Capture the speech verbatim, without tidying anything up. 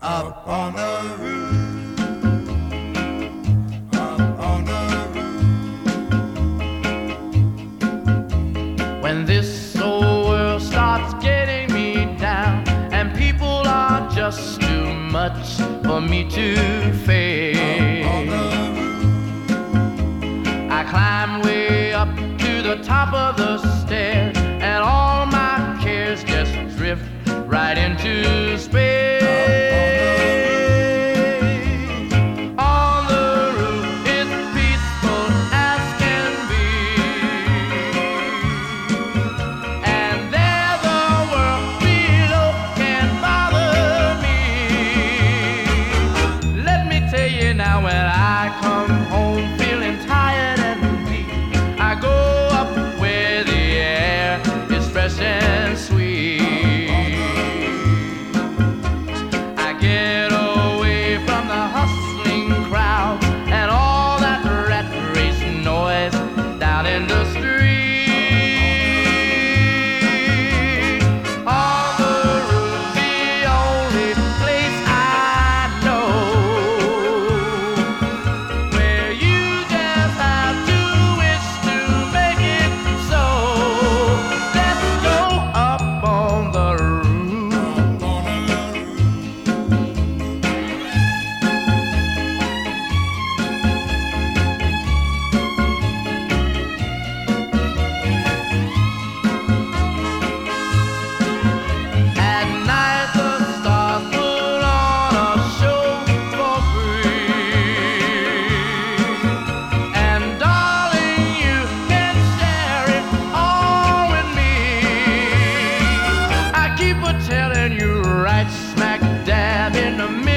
up on the roof, up on the roof. When this old world starts getting me down and people are just too much for me to face, up on the roof. I climb way up to the top of the stairs and all my cares just drift right into space. On the roof it's peaceful as can be, and there the world below can't bother me. Let me tell you now, when I come home feeling tired and weak, I go up where the air is fresh and sweet. I get away from the hustling crowd and all that rat race noise down in the street. On the roof, the only place I know where you just have to wish to make it so. Let's go up on the roof. At night the stars put on a show for free, and darling, you can share it all with me. I keep a telling you right smack dab in the middle